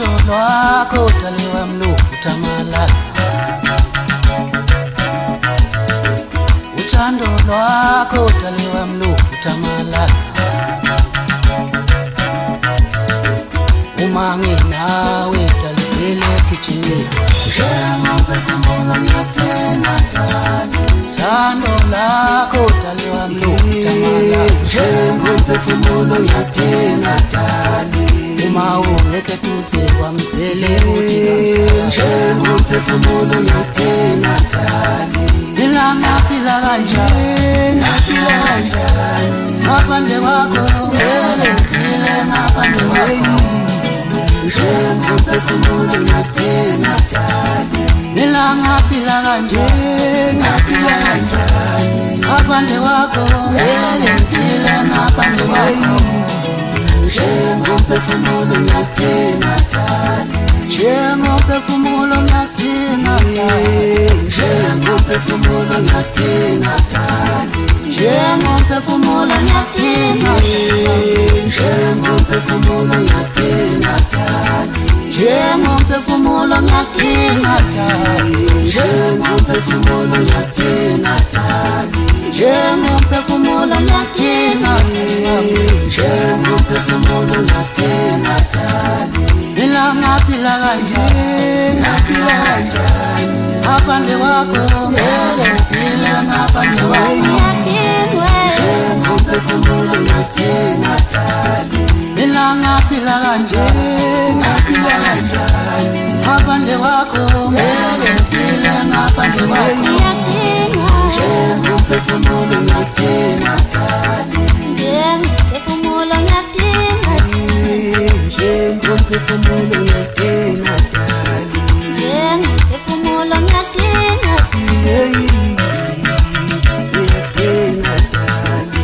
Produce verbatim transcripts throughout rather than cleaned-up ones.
Uthando lwakho daliwa mluphuta malanga, uthando lwakho daliwa mluphuta malanga. Uma nginawe dalivele kijini, Njengophefumulo ngiyathena Dali, uthando lwakho daliwa mluphuta malanga. Njengophefumulo ngiyathena Dali, Uma ungeke duze kwamvele uthi Njengophefumulo ngiyathena Dali, ilanga phila kanjani, naphila kanjani, ngaphandle kwakho ngeke ngiphile ngaphandle kwakho. Njengophefumulo ngiyathena Dali, Ilanga phila kanjani, naphila kanjani, ngaphandle kwakho ngeke ngiphile ngaphandle kwakho. Njengophefumulo ngiyathena Dali, Njengophefumulo ngiyathina Dali, Njengophefumulo ngiyathena Dali, njengophefumulo ngiyathina Dali, Njengophefumulo ngiyathena Dali, njengophefumulo ngiyathina Dali, Njengophefumulo ngiyathena Dali, njengophefumulo ngiyathina Dali. Njengophefumulo ngiyathena Dali, Ilanga phila kanjani, naphila kanjani, ngaphandle kwakho ngeke ngiphile ngaphandle kwakho. Njengophefumulo ngiyathena Dali, Ilanga phila kanjani, naphila kanjani, ngaphandle kwakho ngeke ngiphile ngaphandle kwakho. Njengophefumulo ngiyathena Dali, Njengophefumulo ngiyathina, Njengophefumulo ngiyathena Dali, njengophefumulo ngiyathina, Hey, ngiyathena Dali.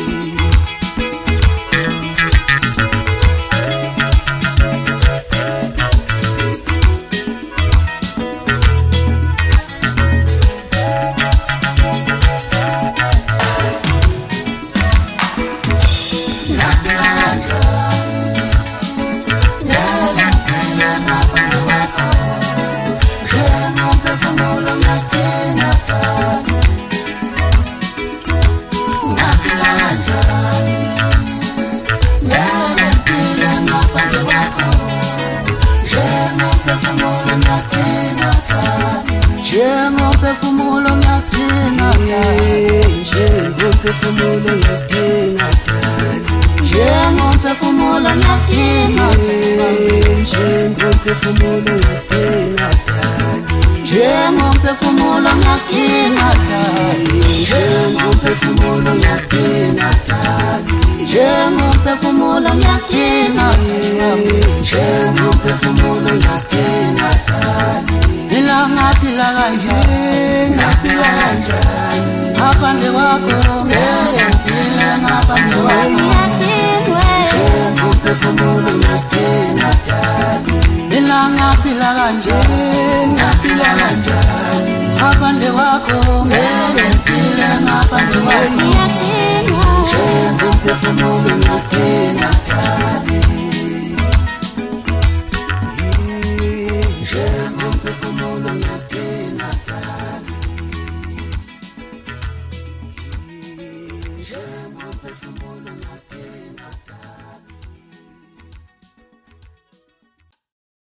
Njengophefumulo ngiyathina Dali, Njengophefumulo ngiyathena Dali, njengophefumulo ngiyathina Dali, Njengophefumulo ngiyathena Dali, njengophefumulo ngiyathina Dali, Njengophefumulo ngiyathena Dali, njengophefumulo ngiyathina Dali. Njengophefumulo ngiyathena Dali, Ilanga phila kanjani, naphila kanjani, ngaphandle kwakho ngeke ngiphile ngaphandle kwakho. Njengophefumulo ngiyathena Dali, Ilanga phila kanjani, naphila kanjani, ngaphandle kwakho